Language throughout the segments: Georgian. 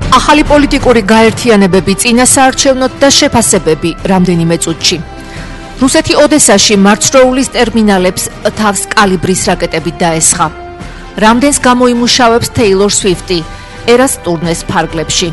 ახალი პოლიტიკური გაერთიანებები, წინასაარჩევნო და შეფასებები რამდენიმე წუთში. რუსეთი ოდესაში მარცროულის ტერმინალებს თავს კალიბრის რაკეტებით დაესხა. რამდენს გამოიმუშავებს Taylor Swift-ი ერას ტურნეს ფარგლებში.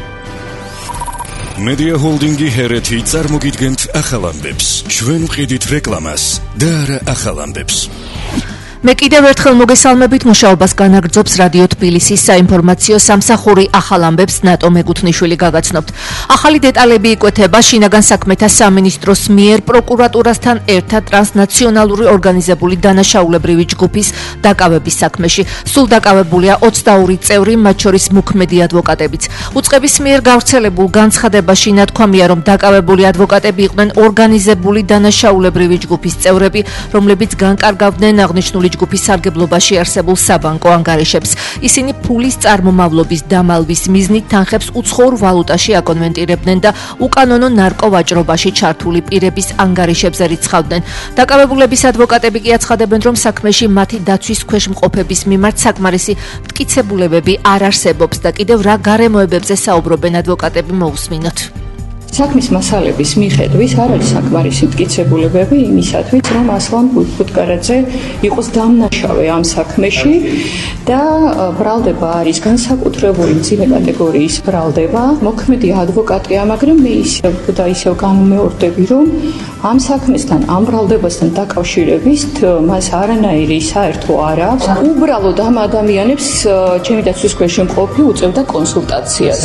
Media Holding-ი ჰერეთი წარმოგიდგენთ ახალ ამბებს. ჩვენ ვყიდით რეკლამას და არა ახალ ამბებს. მე კიდევ ერთხელ მოგესალმებით, მუშაობას განაგრძობს რადიო თბილისის საინფორმაციო სამსახური. ახალ ამბებს ნატო მეგუთნიშვილი გაგაცნობთ. ახალი დეტალები იკვეთება შინაგან საქმეთა სამინისტროს მიერ პროკურატურასთან ერთად ტრანსნაციონალური ორგანიზებული დანაშაულებრივი ჯგუფის დაკავების საქმეში. სულ დაკავებულია 22 წევრი, მათ შორის მოქმედი ადვოკატებიც. უწყების მიერ გავრცელებულ განცხადებაში ნათქვამია, რომ დაკავებული ადვოკატები იყვნენ ორგანიზებული დანაშაულებრივი ჯგუფის წევრები, რომლებიც განკარგავდნენ აღნიშნული ჯგუფის სარგებლობაში არსებულ საბანკო ანგარიშებს. ისინი ფულის წარმომავლობის დამალვის მიზნით თანხებს უცხოურ ვალუტაში აკონვერტირებდნენ და უკანონო ნარკოვაჭრობაში ჩართული პირების ანგარიშებზე რიცხავდნენ. დაკავებულების ადვოკატები კი აცხადებენ, რომ საქმეში მათი დაცვის ქვეშ მყოფების მიმართ საკმარისი მტკიცებულებები არ არსებობს და კიდევ რა გარემოებებზე საუბრობენ ადვოკატები მოусმინოთ. საქმის მასალების მიხედვით არ არის საკმარისი მტკიცებულებები იმისათვის, რომ ასლან ბუტკარაძე იყოს დამნაშავე ამ საქმეში და ბრალდება არის განსაკუთრებული მძიმე კატეგორიის ბრალდება. მოქმედი ადვოკატია, მაგრამ მე ისევ განმეორდები, რომ ამ საქმესთან, ამ ბრალდებასთან დაკავშირებით მას არანაირი საერთო არ აქვს. უბრალოდ ამ ადამიანებს ჩემი დაცვის ქვეშ მყოფი უწევდა კონსულტაციას.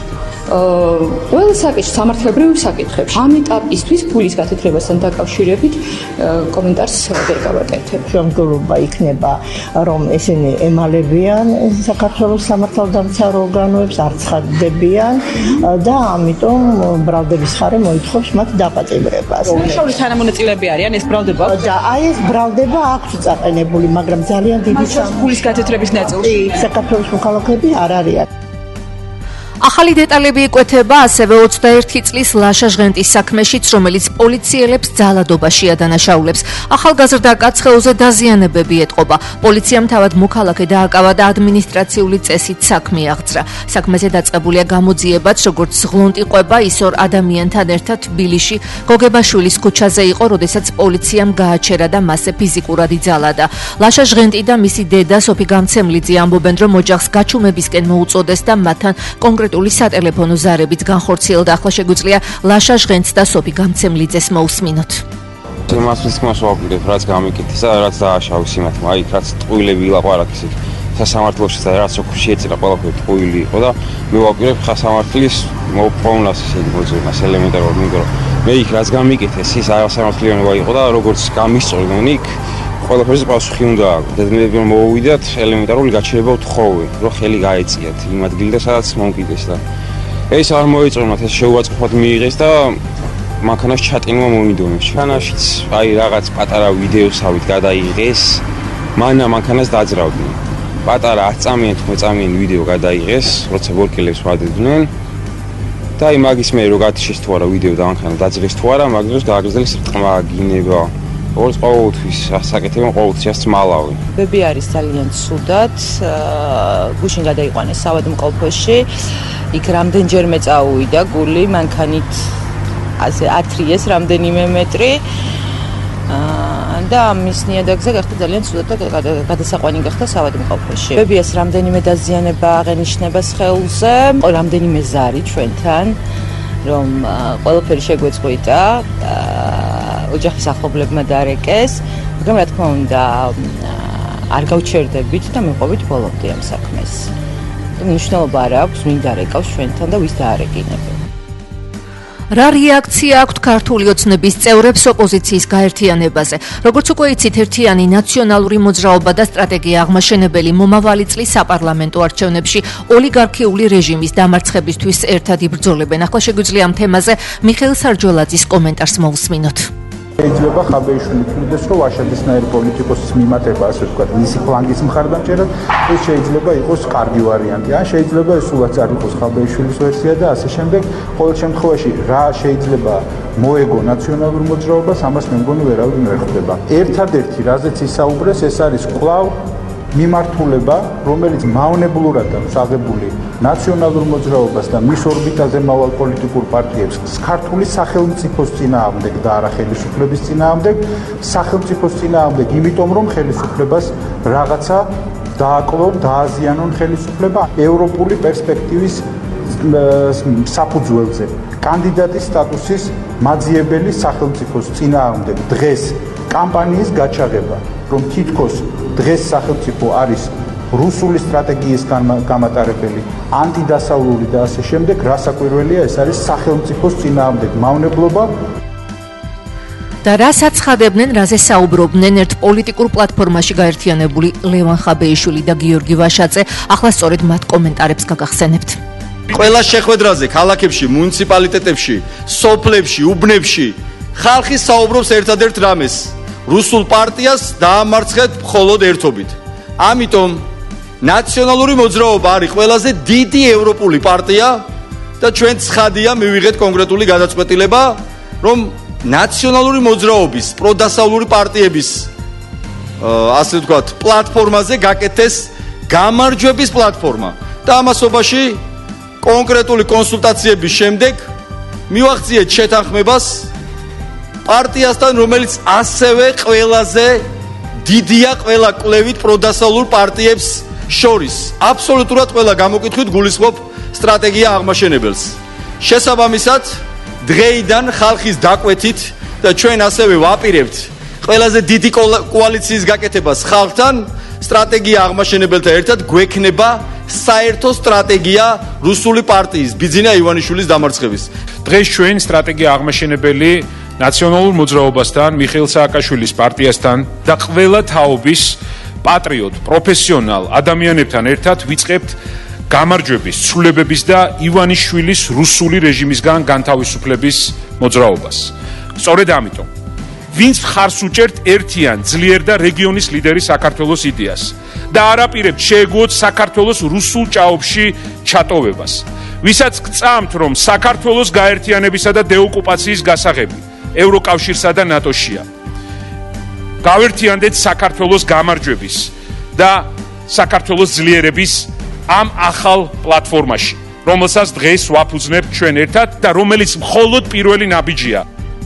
ყველა საკითხი სამართლებრივ საკითხებში. ამ ეტაპისთვის ფულის გათეთრებასთან დაკავშირებით კომენტარს ვერ გავაკეთებ. შემდგომობა იქნება, რომ ესენი ემალებიან საქართველოს სამართალდამცავ ორგანოებს, არ ცხადდებიან და ამიტომ ბრალდების ხარე მოითხოვს მათ დაპატიმრებას. შორის თანამონაწილეები არიან ეს ბრალდება? და აი ეს ბრალდება აქვს წაყენებული, მაგრამ ძალიან დიდი ფულის გათეთრების ნაწილში საქართველოს მოქალაქეები არ არიან. ახალი დეტალები იკვეთება ასევე 21 წლის ლაშა ჟღენტის საქმეშიც, რომელიც პოლიციელებს ძალადობაშია დანაშაულებს. ახალგაზრდა კაცხეულზე დაზიანებები ეტყობა. პოლიციამ თავად მოქალაქე დააკავა და ადმინისტრაციული წესით საქმე აღძრა. საქმეზე დაწყებულია გამოძიებაც, როგორც ღლონტი ყვება ის ორ ადამიანთან ერთად თბილისში გოგებაშვილის ქუჩაზე იყო, როდესაც პოლიციამ გააჩერა და მასზე ფიზიკურად იძალადა. ლაშა ჟღენტი და მისი დედა სოფი გამცემლიძე ამბობენ, რომ ოჯახს გაჩუმებისკენ მოუწოდეს და მათთან კონკრეტული სატელეფონო ზარებით განხორციელდა. ახლა შეგვიძლია ლაშა ჟღენტს და სოფი გამცემლიძეს მოусმინოთ. იმას თქმას ვაპირებ, რაც გამიკეთეს და რაც დააშავის იმათმა, აი რაც ტყუილები ილაპარაკეს იქ სასამართლოში და რაც ოქროში ეწირა ყველაფერი ტყუილი იყო და მე ვაპირებ ხასამართლის მოპოვნას ისეთი მოძებნას ელემენტარულად, იმიტომ რომ მე იქ რაც გამიკეთეს ის არასამართლიანობა იყო და როგორც გამისწორდნენ იქ ყველაფერზე პასუხი უნდა აქვს. და მე მოვიდათ ელემენტარული გაჩერება ვთხოვე, რომ ხელი გაეწიათ იმ ადგილზე, სადაც მომკიდეს და ეს არ მოეწონათ, ეს შეუაწყებლად მიიღეს და მანქანაში ჩატენვა მოინდომეს. მანქანაშიც აი რაღაც პატარა ვიდეოსავით გადაიღეს, მანქანას დაძრავდნენ. პატარა 10 წამიან 15 წამიან ვიდეო გადაიღეს, როცა ბორკელებს ვადედნენ. და აი მაგის მე რო გათიშეს თუ არა ვიდეო და მანქანა დაძრეს თუ არა, მაგ დროს გააგრძელეს რტყმა, გინება. ორს ყოველთვის ასაკეთებენ ყოველთვის მალავი. ბები არის ძალიან ცუდად, გუშინ გადაიყვანეს საავადმყოფოში. იქ რამდენჯერმე წაუვიდა გული, მანქანით ასე ათრიეს რამდენიმე მეტრი. და მის ნიადაგზე გახდა ძალიან ცუდად და გადასაყვანი გახდა საავადმყოფოში. ბებიას რამდენიმე დაზიანება აღენიშნება სხეულზე, რამდენიმე ზარი ჩვენთან, რომ ყველაფერი შეგვეწყვიტა. ოჯახის ახლობლებმა დაარეკეს, მაგრამ რა თქმა უნდა არ გავჩერდებით და მეყობით ბოლომდე ამ საქმეს. მნიშვნელობა არ აქვს, ვინ დაარეკავს ჩვენთან და ვის დაარეკინებენ. რა რეაქცია აქვთ ქართული ოცნების წევრებს ოპოზიციის გაერთიანებაზე? როგორც უკვე იცით, ერთიანი ნაციონალური მოძრაობა და სტრატეგია აღმაშენებელი მომავალი წლის საპარლამენტო არჩევნებში ოლიგარქიული რეჟიმის დამარცხებისთვის ერთად იბრძოლებენ. ახლა შეგვიძლია ამ თემაზე მიხეილ სარჯველაძის კომენტარს მოусმინოთ. შეიძლება ხაბეიშვილი თქმდეს, რომ ვაშადისნაირი პოლიტიკოსის მიმატება, ასე ვთქვათ, მისი ფლანგის მხარდამჭერად, ეს შეიძლება იყოს კარგი ვარიანტი. ან შეიძლება ეს სულაც არ იყოს ხაბეიშვილის ვერსია და ასე შემდეგ. ყოველ შემთხვევაში, რა შეიძლება მოეგო ნაციონალურ მოძრაობას, ამას მე მგონი ვერავინ ვერ ხვდება. ერთადერთი, რაზეც ისაუბრეს, ეს არის კვლავ მიმართულება, რომელიც მავნებლურად აქვს აღებული ნაციონალურ მოძრაობას და მის ორბიტაზე მავალ პოლიტიკურ პარტიებს ქართული სახელმწიფოს წინააღმდეგ და არა ხელისუფლების წინააღმდეგ, სახელმწიფოს წინააღმდეგ, იმიტომ რომ ხელისუფლებას რაღაცა დააკლონ, დააზიანონ ხელისუფლება ევროპული პერსპექტივის საფუძველზე. კანდიდატის სტატუსის მაძიებელი სახელმწიფოს წინააღმდეგ დღეს კამპანიის გაჩაღება, რომ თითქოს დღეს სახელმწიფო არის რუსული სტრატეგიის გამატარებელი, ანტიდასავლური და ასე შემდეგ, რასაკვირველია, ეს არის სახელმწიფოს წინააღმდეგ მავნებლობა. და რას აცხადებდნენ, რაზე საუბრობდნენ ერთ პოლიტიკურ პლატფორმაში გაერთიანებული ლევან ხაბეიშვილი და გიორგი ვაშაძე, ახლა სწორედ მათ კომენტარებს გაგახსენებთ. ყველა შეხვედრაზე, ქალაქებში, მუნიციპალიტეტებში, სოფლებში, უბნებში ხალხი საუბრობს ერთადერთ რამეს: რუსულ პარტიას დაამარცხეთ მხოლოდ ერთობით. ამიტომ ნაციონალური მოძრაობა არის ყველაზე დიდი ევროპული პარტია და ჩვენ ცხადია მივიღეთ კონკრეტული გადაწყვეტილება, რომ ნაციონალური მოძრაობის პროდასავლური პარტიების ასე ვთქვათ, პლატფორმაზე გაკეთეს გამარჯვების პლატფორმა და ამასობაში კონკრეტული კონსულტაციების შემდეგ მივახციეთ შეთანხმებას პარტიასთან, რომელიც ასევე ყველაზე დიდია ყველა კვლევით პროდასავლურ პარტიებს შორის. აბსოლუტურად ყველა გამოკითხვით გულისხმობ სტრატეგია აღმაშენებელს. შესაბამისად, დღეიდან ხალხის დაკვეთით და ჩვენ ასევე ვაპირებთ ყველაზე დიდი კოალიციის გაკეთებას ხალხთან, სტრატეგია აღმაშენებელთან ერთად გვექნება საერთო სტრატეგია რუსული პარტიის ბიძინა ივანიშვილის დამარცხების. დღეს ჩვენ სტრატეგია აღმაშენებელი ნაციონალურ მოძრაობასთან, მიხეილ სააკაშვილის პარტიასთან და ყველა თაობის პატრიოტ, პროფესიონალ ადამიანებთან ერთად ვიწყებთ გამარჯვების, ცვლილებების და ივანიშვილის რუსული რეჟიმისგან განთავისუფლების მოძრაობას. სწორედ ამიტომ, ვინც მხარს უჭერთ ერთიან, ძლიერ და რეგიონის ლიდერი საქართველოს იდეას და არ აპირებთ შეეგუოთ საქართველოს რუსულ ჭაობში ჩატოვებას, ვისაც გწამთ, რომ საქართველოს გაერთიანებისა და დეოკუპაციის გასაღები ევროკავშირსა და ნატოშია. გავერთიანდეთ საქართველოს გამარჯვების და საქართველოს ძლიერების ამ ახალ პლატფორმაში, რომელსაც დღეს ვაფუძნებთ ჩვენ ერთად და რომელიც მხოლოდ პირველი ნაბიჯია.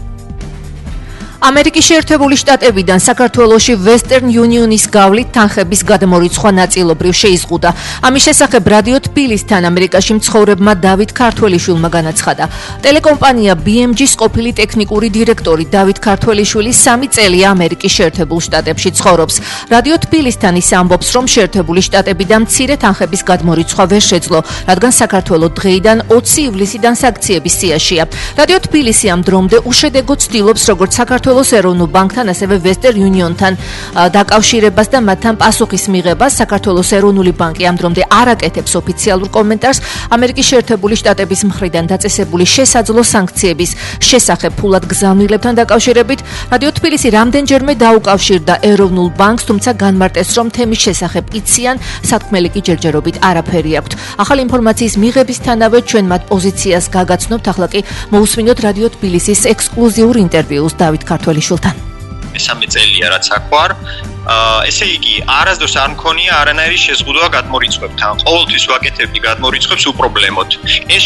ამერიკის შეერთებული შტატებიდან საქართველოში Western Union-ის გავლით თანხების გადმორიცხვა ნაწილობრივ შეიზღუდა. ამის შესახებ რადიო თბილისთან ამერიკაში მცხოვრებმა დავით ქართველიშვილმა განაცხადა. ტელეკომპანია BMG-ის ყოფილი ტექნიკური დირექტორი დავით ქართველიშვილი 3 წელია ამერიკის შეერთებულ შტატებში ცხოვრობს. რადიო თბილისთან ის ამბობს, რომ შეერთებული შტატებიდან მცირე თანხების გადმორიცხვა ვერ შეძლო, რადგან საქართველო დღეიდან 20 ივლისიდან საქციების სიაშია. რადიო თბილისი ამ დრომდე უშედეგო ცდილობს, როგორც საქართველოს ეროვნულ ბანკთან, ასევე Western Union-თან დაკავშირებას და მათთან პასუხის მიღებას. საქართველოს ეროვნული ბანკი ამ დრომდე არ აკეთებს ოფიციალურ კომენტარს ამერიკის შეერთებული შტატების მხრიდან დაწესებული შესაძლო სანქციების შესახებ ფულად გზავნილებთან დაკავშირებით. რადიო თბილისი რამდენჯერმე დაუკავშირდა ეროვნულ ბანკს, თუმცა განმარტეს, რომ თემის შესახებ იციან, სათქმელი კი ჯერჯერობით არაფერი აქვთ. ახალი ინფორმაციის მიღებისთანავე ჩვენ მათ პოზიციას გაგაცნობთ. ახლა კი მოусმინოთ რადიო თბილისის ექსკლუზიურ ინტერვიუს დავით ქართველიშვილთან. მესამე წელია რაც აქ ვარ. ესე იგი, არასდროს არ მქონია არანაირი შეზღუდვა გადმორიცხვებთან. ყოველთვის ვაკეთებდი გადმორიცხვებს უპრობლემოდ. ეს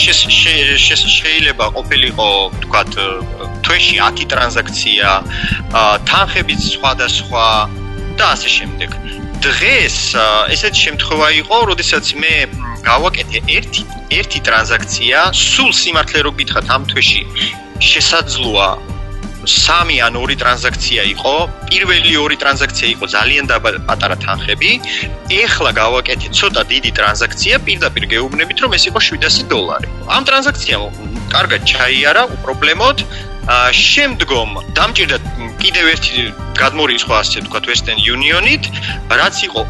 შეიძლება ყოფილიყო, ვთქვათ, თვეში 10 ტრანზაქცია, თანხების სხვადასხვა და ასე შემდეგ. დღეს ესეთი შემთხვევა იყო, როდესაც მე გავაკეთე ერთი ტრანზაქცია, სულ სიმართლე რო გითხრათ, ამ თვეში შესაძლოა 3 ან 2 ტრანზაქცია იყო. პირველი 2 ტრანზაქცია იყო ძალიან პატარა თანხები. ეხლა გავაკეთე ცოტა დიდი ტრანზაქცია, პირდაპირ გეუბნებით, რომ ეს იყო $700. ამ ტრანზაქციამ კარგად ჩაიარა უპრობლემოდ. შემდგომ დამჭირდა კიდევ ერთი გადმორიცხვა, ასე ვთქვათ, Western Union-ით, რაც იყო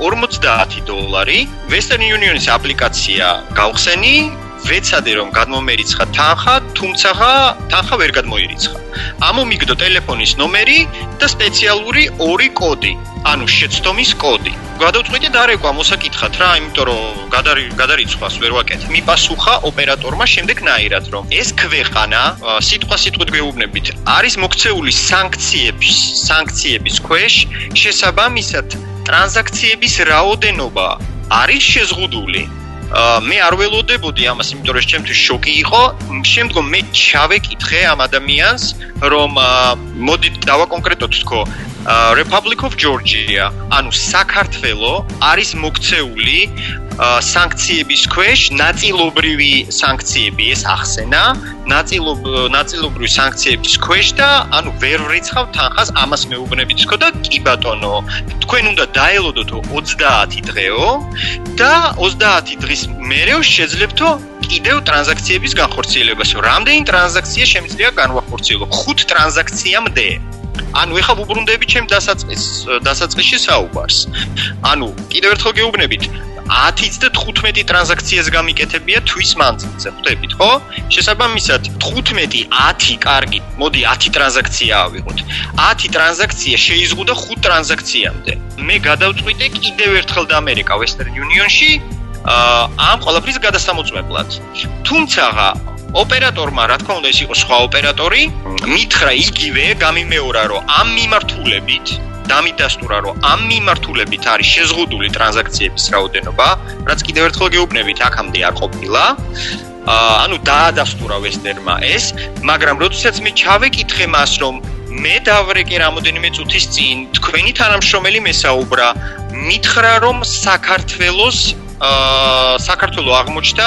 $50. Western Union-ის აპლიკაცია გავხსენი, ვეცადე რომ გადმომერიცხა თანხა, თუმცა თანხა ვერ გადმოირიცხა. ამომიგდო ტელეფონის ნომერი და სპეციალური 2 კოდი, ანუ შეცდომის კოდი. გადავწყვიტე და არეკვა მოსაკითხად რა, იმიტომ რომ გადარიცხვას ვერ ვაკეთე. მიპასუხა ოპერატორმა შემდეგნაირად, რომ ეს ქვეყანა, სიტყვით გეუბნებით, არის მოქცეული სანქციების ქვეშ, შესაბამისად ტრანზაქციების რაოდენობა არის შეზღუდული. მე არ ველოდებოდი ამას, იმიტომ რომ ჩემთვის შოკი იყო. შემდგომ მე ჩავეკითხე ამ ადამიანს, რომ მოდით დავაკონკრეტოთ თქო, Republic of Georgia, ანუ საქართველო არის მოქცეული სანქციების ქვეშ, ნაწილობრივი სანქციები ეს ახსენა, ნაწილობრივი სანქციების ქვეშ და ანუ ვერ ვრიცხავ თანხას, ამას მეუბნებით თქო და კი ბატონო, თქვენ უნდა დაელოდოთ 30 დღეო და 30 დღის მერე შეძლებთო კიდევ ტრანზაქციების განხორციელებას. რამდენი ტრანზაქცია შემიძლია განვახორციელო? 5 ტრანზაქციამდე. ანუ ეხლა ვუბრუნდები ჩემ დასაწყისში საუბარს. ანუ კიდევ ერთხელ გეუბნებით 10-ից და 15 ტრანზაქციას გამიკეთებია თვის მანძილზე, ხვდებით, ხო? შესაბამისად 15, 10, კარგი, მოდი 10 ტრანზაქცია ავიღოთ. 10 ტრანზაქცია შეიზღუდა 5 ტრანზაქციამდე. მე გადავწყვიტე კიდევ ერთხელ და ამერიკა Western Union-ში ამ ყველაფრის გადასამოწმებლად. თუმცა ოპერატორმა, რა თქმა უნდა, ეს იყო სხვა ოპერატორი, მითხრა იგივე, გამიმეორა, რომ ამ მიმართულებით დამიდასტურა, რომ ამ მიმართულებით არის შეზღუდული ტრანზაქციების რაოდენობა, რაც კიდევ ერთხელ გეუბნებით, აქამდე არ ყოფილა. ანუ დაადასტურა Western-მა ეს, მაგრამ როდესაც მე ჩავეკითხე მას, რომ მე დავრეკე რამოდენიმე წუთის წინ, თქვენი თანამშრომელი მესაუბრა, მითხრა, რომ საქართველო აღმოჩნდა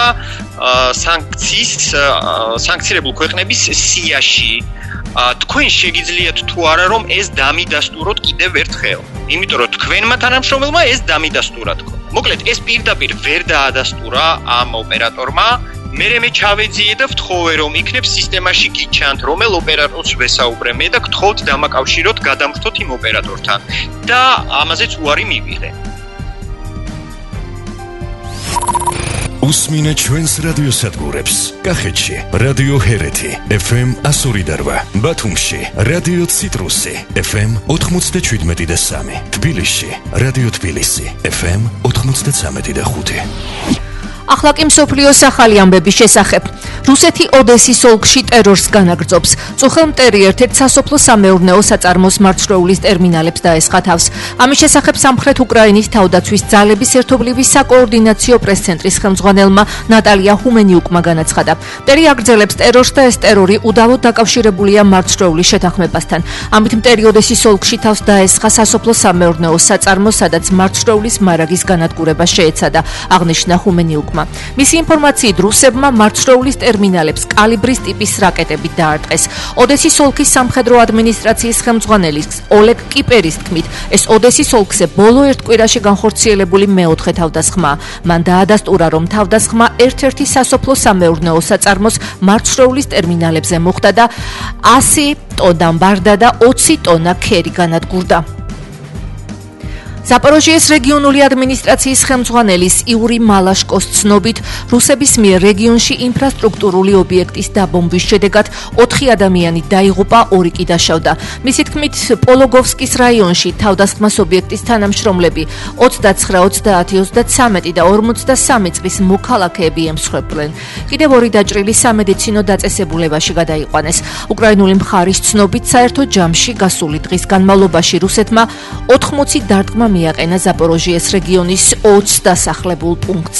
სანქცირებულ ქვეყნების სიაში. თქვენ შეგიძლიათ თუ არა რომ ეს დამიდასტუროთ კიდევ ერთხელ. იმიტომ რომ თქვენმა თანამშრომელმა ეს დამიდასტურა თქო. მოკლედ ეს პირდაპირ ვერ დაადასტურა ამ ოპერატორმა. მე ჩავეძიე და ვთხოვე რომ იქნებ სისტემაში გიჩანთ რომელ ოპერატორს ვესაუბრე მე და გთხოვთ დამაკავშიროთ გადამხდოთ იმ ოპერატორთან და ამაზეც უარი მივიღე. Usmine ჩვენს რადიოსადგურებს. კახეთში რადიო ჰერეთი FM 102.8, ბათუმში რადიო ციტრუსი FM 97.3, თბილისში რადიო თბილისი FM 93.5. ახლა კი მსოფლიოს ახალი ამბების შესახებ. რუსეთი ოდესის ოლქში ტერორს განაგრძობს. წუხელმტერი ერთ-ერთ სასოფლო სამეურნეო საწარმოს მარცვლეულის ტერმინალებს დაესხა თავს. ამის შესახებ სამხრეთ უკრაინის თავდაცვის ძალების ერთობლივი საკოორდინაციო პრეს-ცენტრის ხელმძღვანელმა ნატალია ჰუმენიუკმა განაცხადა. მტერი აგრძელებს ტერორს და ეს ტერორი უდავოდ დაკავშირებულია მარცვლეულის შეთანხმებასთან. ამით მტერი ოდესის ოლქში თავს დაესხა სასოფლო სამეურნეო საწარმო, სადაც მარცვლეულის მარაგის განადგურება შეეცადა, აღნიშნა ჰუმენიუკმა. მისი ინფორმაციით რუსებმა მარცვლეულის ტერმინალებს კალიბრის ტიპის რაკეტებით დაარტყეს. ოდესის ოლქის სამხედრო ადმინისტრაციის ხელმძღვანელის ოლეგ კიპერის თქმით, ეს ოდესის ოლქზე ბოლო ერთ კვირაში განხორციელებული მეოთხე თავდასხმაა. მან დაადასტურა, რომ თავდასხმა ერთ-ერთი სასოფლო სამეურნეო საწარმოს მარცვლეულის ტერმინალებზე მოხდა და 100 ტონა მბარდა და 20 ტონა ქერი განადგურდა. ზაპოროჟიეს რეგიონული ადმინისტრაციის ხელმძღვანელის იური მალაშკოს ცნობით, რუსების მიერ რეგიონში ინფრასტრუქტურული ობიექტის დაბომბვის შედეგად 4 ადამიანი დაიღუპა, 2 კი დაშავდა. მისი თქმით, პოლოგოვსკის რაიონში თავდასხმას ობიექტის თანამშრომლები 29, 30, 33 და 43 წლის მოქალაქეები ემსხვერპლენ. კიდევ 2 დაჭრილი სამედიცინო დაწესებულებაში გადაიყვანეს. უკრაინული მხარის ცნობით, საერთო ჯამში გასული დღის განმავლობაში რუსეთმა 80 დარტყმა მიაყენა ზაპოროჟიეს რეგიონის 20 დასახლებულ პუნქტს.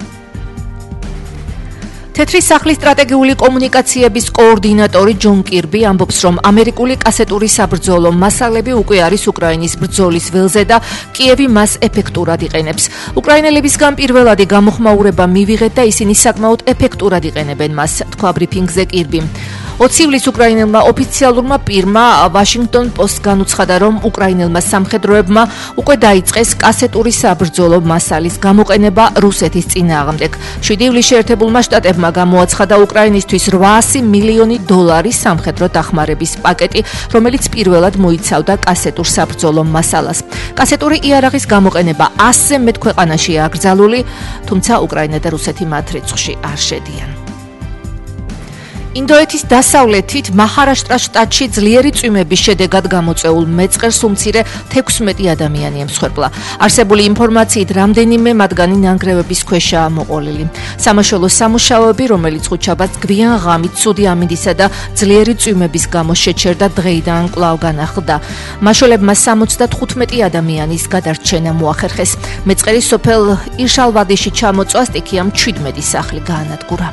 თეთრი სახლის სტრატეგიული კომუნიკაციების კოორდინატორი ჯონ კირბი ამბობს, რომ ამერიკული კასეტური საბრძოლო მასალები უკვე არის უკრაინის ბრძოლის ველზე და კიევი მას ეფექტურად იყენებს. უკრაინელებისგან პირველადი გამოხმაურება მივიღეთ და ისინი საკმაოდ ეფექტურად იყენებენ მას, თქვა ბრიფინგზე კირბი. 20 ივლისს უკრაინელმა ოფიციალურმა პირმა Washington Post განუცხადა, რომ უკრაინელმა სამხედროებმა უკვე დაიწყეს კასეტური საბრძოლო მასალის გამოყენება რუსეთის წინააღმდეგ. 7 ივლისში ერთებულმა შტატებმა გამოაცხადა უკრაინისთვის $800 მილიონი სამხედრო დახმარების პაკეტი, რომელიც პირველად მოიცავდა კასეტურ საბრძოლო მასალას. კასეტური იარაღის გამოყენება 100-ზე მეტ ქვეყანაშია აკრძალული, თუმცა უკრაინა და რუსეთი მათ რიცხვში არ შედიან. ინდოეთის დასავლეთით მაჰარაშტრას შტატში ძლიერი წვიმების შედეგად გამოწვეულ მეწყერს უმცირე 16 ადამიანი ემსხვერპლა. არსებული ინფორმაციით, რამდენიმე მათგანი ნანგრევების ქვეშაა მოყოლილი. სამაშველო სამუშაოები, რომელიც ხუთშაბათს გვიან ღამით ცუდი ამინდისა და ძლიერი წვიმების გამო შეჩერდა, დღეიდან კვლავ განახლდა. მაშველებმა 75 ადამიანის გადარჩენა მოახერხეს. მეწყერის სოფელ ირშალვადიში ჩამოწვა სტიქიამ 17 სახლი გაანადგურა.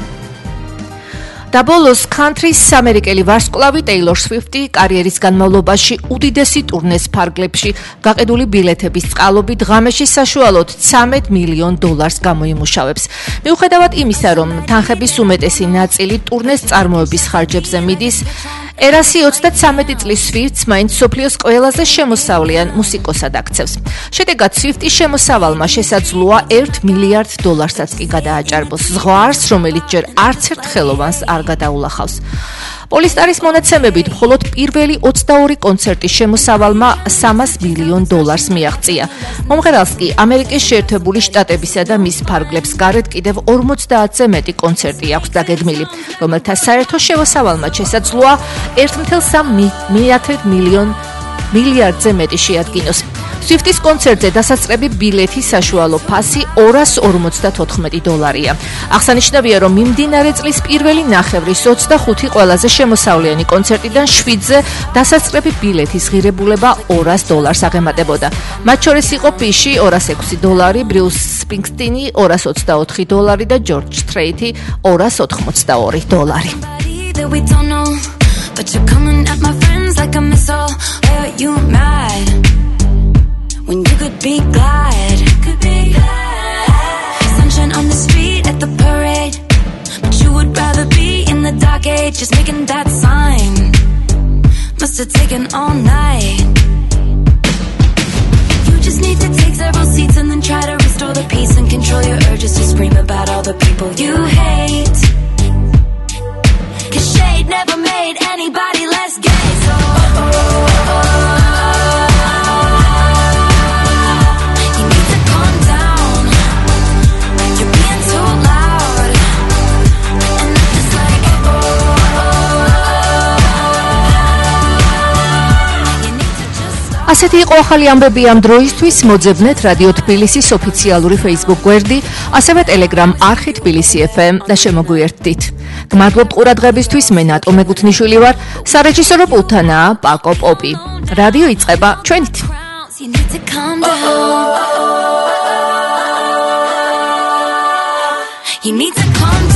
და ბოლოს country-ის ამერიკელი ვარსკვლავი Taylor Swift-ი კარიერის განმავლობაში უდიდესი ტურნეს ფარგლებში გაყიდული ბილეთების წყალობით ღამეში საშუალოდ $13 მილიონ გამოიმუშავებს. მიუხედავად იმისა, რომ თანხების უმეტესი ნაწილი ტურნეს წარმოების ხარჯებზე მიდის, ერასი 33 წლის Swift-ს მაინც მსოფლიოს ყველაზე შემოსავლიან მუსიკოსად აქცევს. შედეგად Swift-ის შემოსავალმა შესაძლოა $1 მილიარდსაც კი გადააჭარბოს, ზღვარს, რომელიც ჯერ არც ერთ ხელოვანს არ გადაულახავს. პოლისტარის მონაცემებით, მხოლოდ პირველი 22 კონცერტის შემოსავალმა $300 მილიონ მიაღწია. მომღერალს კი ამერიკის შეერთებული შტატებისა და მის ფარგლებს გარეთ კიდევ 50-ზე მეტი კონცერტი აქვს დაგეგმილი, რომელთა საერთო შემოსავალმა შესაძლოა $1.3 მილიარდზე მეტი შეადგინოს. Swift-ის კონცერტზე დასაწყები ბილეთის საშუალო ფასი $254. აღსანიშნავია, რომ მიმდინარე წლის პირველი ნახევრის 25 ყველაზე შემოსავლიანი კონცერტიდან 7-ზე დასაწყები ბილეთის ღირებულება $200 აღემატებოდა. მათ შორის იყო ფიში $206, ბრიუს სპრინგსტინი $224 და ჯორჯ სტრეიტი $282. But you're coming at my friends like a missile. Why are you mad? When you could be glad. Sunshine on the street at the parade. But you would rather be in the dark age, just making that sign. Must have taken all night. You just need to take several seats and then try to restore the peace and control your urges to scream about all the people you hate. 'Cause shade never made anybody less gay. So you need to calm down. You're being too loud. And I'm just like you need to just stop. ასეთი იყო ახალი ამბები ამ დროისთვის. მოძებნეთ რადიო თბილისის ოფიციალური Facebook გვერდი, ასევე Telegram არხი თბილისი FM და შემოგვიერთდით. გმადლობთ ყურადღებისთვის, მე ნატო მეგუთნიშვილი ვარ, სარეჟისორო პულტანაა პაკო პოპი. რადიო იწყება ჩვენით. You need to calm down. You need to calm down.